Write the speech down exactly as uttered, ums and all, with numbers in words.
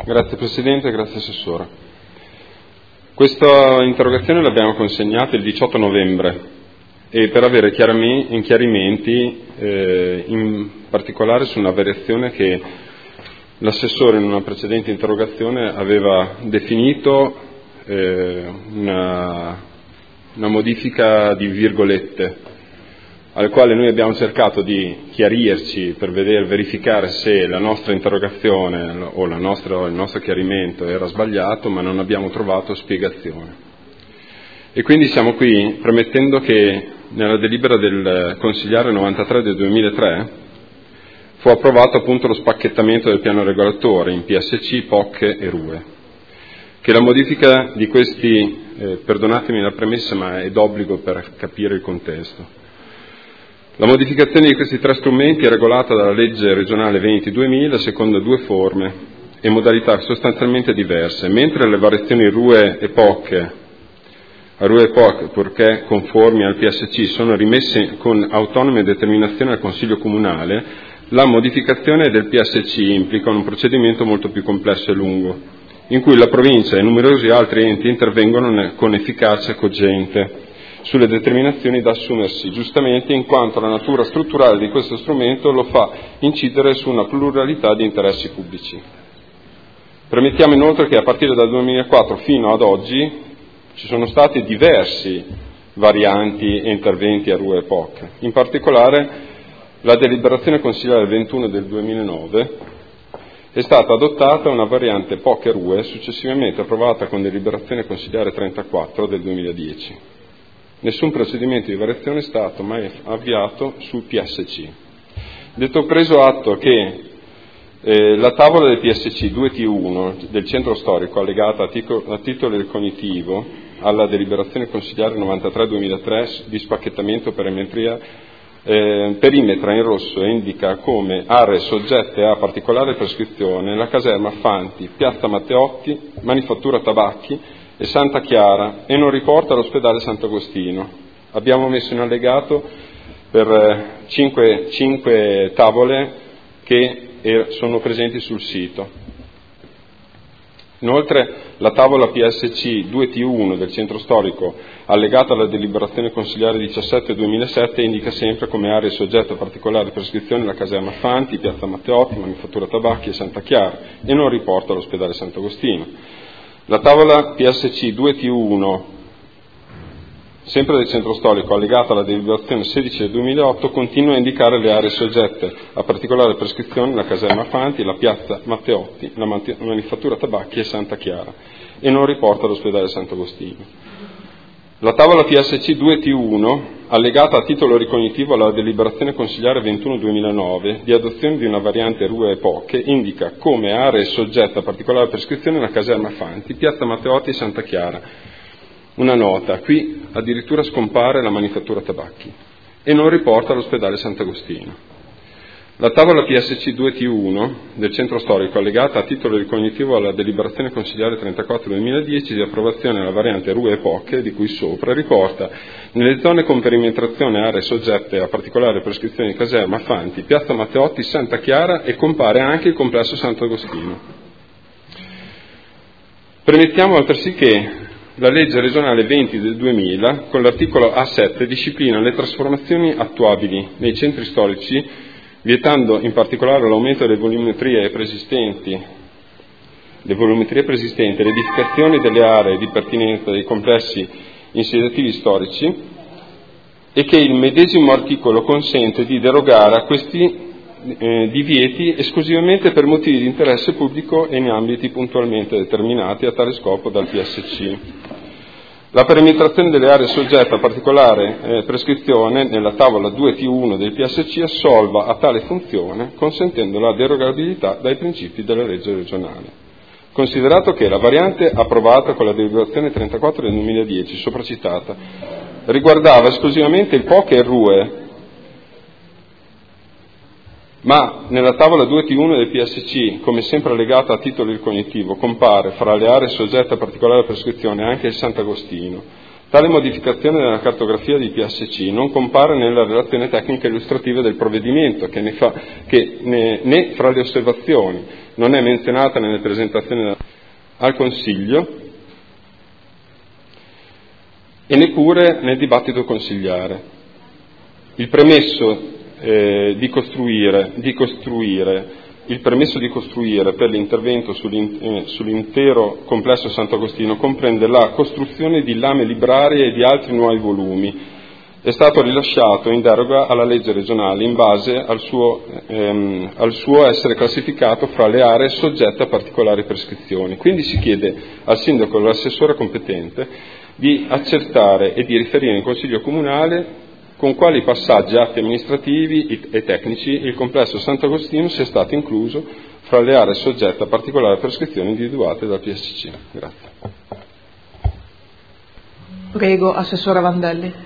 Grazie Presidente, grazie Assessore. Questa interrogazione l'abbiamo consegnata il diciotto novembre e per avere chiarimenti, eh, in particolare su una variazione che l'assessore in una precedente interrogazione aveva definito eh, una, una modifica di virgolette, al quale noi abbiamo cercato di chiarirci per vedere, verificare se la nostra interrogazione o la nostra, il nostro chiarimento era sbagliato, ma non abbiamo trovato spiegazione. E quindi siamo qui premettendo che nella delibera del consigliare novantatré del duemilatré fu approvato appunto lo spacchettamento del piano regolatore in P S C, P O C e R U E, che la modifica di questi, eh, perdonatemi la premessa ma è d'obbligo per capire il contesto. La modificazione di questi tre strumenti è regolata dalla legge regionale venti duemila secondo due forme e modalità sostanzialmente diverse, mentre le variazioni R U E e P O C, a R U E e P O C, purché conformi al P S C, sono rimesse con autonoma determinazione al Consiglio Comunale, la modificazione del P S C implica un procedimento molto più complesso e lungo, in cui la provincia e numerosi altri enti intervengono con efficacia cogente sulle determinazioni da assumersi, giustamente in quanto la natura strutturale di questo strumento lo fa incidere su una pluralità di interessi pubblici. Premettiamo inoltre che a partire dal duemilaquattro fino ad oggi ci sono stati diversi varianti e interventi a R U E e P O C, in particolare la deliberazione consigliare ventuno del duemilanove è stata adottata una variante P O C e R U E successivamente approvata con deliberazione consigliare trentaquattro del duemiladieci. Nessun procedimento di variazione è stato mai avviato sul P S C. Detto preso atto che eh, la tavola del P S C due T uno del centro storico allegata a, tico, a titolo ricognitivo alla deliberazione consigliare novantatré duemilatré di spacchettamento perimetria, eh, perimetra in rosso e indica come aree soggette a particolare prescrizione la caserma Fanti, Piazza Matteotti, Manifattura Tabacchi e Santa Chiara e non riporta l'ospedale Sant'Agostino. Abbiamo messo in allegato per cinque, cinque tavole che sono presenti sul sito. Inoltre la tavola P S C due T uno del centro storico allegata alla deliberazione consigliare diciassette duemilasette indica sempre come aree soggette a particolare prescrizione la caserma Fanti, Piazza Matteotti, Manifattura Tabacchi e Santa Chiara e non riporta l'ospedale Sant'Agostino. La tavola P S C due T uno, sempre del centro storico, allegata alla deliberazione sedici del duemilaotto, continua a indicare le aree soggette a particolare prescrizione la caserma Fanti, la piazza Matteotti, la Manifattura Tabacchi e Santa Chiara, e non riporta l'ospedale Sant'Agostino. La tavola P S C due T uno, allegata a titolo ricognitivo alla deliberazione consigliare ventuno duemilanove di adozione di una variante R U E e P O C, indica come aree soggette a particolare prescrizione la caserma Fanti, piazza Matteotti e Santa Chiara. Una nota, qui addirittura scompare la Manifattura Tabacchi e non riporta l'ospedale Sant'Agostino. La tavola P S C due T uno del centro storico allegata a titolo ricognitivo alla deliberazione consigliare trentaquattro duemiladieci di approvazione della variante R U E e P O C di cui sopra riporta nelle zone con perimetrazione aree soggette a particolare prescrizione di caserma Fanti, piazza Matteotti, Santa Chiara e compare anche il complesso Sant'Agostino. Premettiamo altresì che la legge regionale venti del duemila con l'articolo A sette disciplina le trasformazioni attuabili nei centri storici vietando in particolare l'aumento delle volumetrie preesistenti, le volumetrie preesistenti, l'edificazione delle aree di pertinenza dei complessi insediativi storici e che il medesimo articolo consente di derogare a questi eh, divieti esclusivamente per motivi di interesse pubblico e in ambiti puntualmente determinati a tale scopo dal P S C. La perimetrazione delle aree soggette a particolare eh, prescrizione nella tavola due T uno del P S C assolva a tale funzione, consentendo la derogabilità dai principi della legge regionale. Considerato che la variante approvata con la deliberazione trentaquattro del duemiladieci, sopracitata, riguardava esclusivamente il P O C e il R U E, ma nella tavola due T uno del P S C, come sempre allegata a titolo ricognitivo, compare fra le aree soggette a particolare prescrizione anche il Sant'Agostino. Tale modificazione della cartografia di P S C non compare nella relazione tecnica illustrativa del provvedimento, che, ne fa, che ne, né fra le osservazioni, non è menzionata nelle presentazioni al Consiglio e neppure nel dibattito consigliare. Il premesso eh, di costruire, di costruire Il permesso di costruire per l'intervento sull'intero complesso Sant'Agostino comprende la costruzione di lame librarie e di altri nuovi volumi. È stato rilasciato in deroga alla legge regionale in base al suo, ehm, al suo essere classificato fra le aree soggette a particolari prescrizioni. Quindi si chiede al sindaco e all'assessore competente di accertare e di riferire in Consiglio Comunale con quali passaggi, atti amministrativi e tecnici il complesso Sant'Agostino sia stato incluso fra le aree soggette a particolari prescrizioni individuate dal P S C. Grazie. Prego, Assessore Vandelli.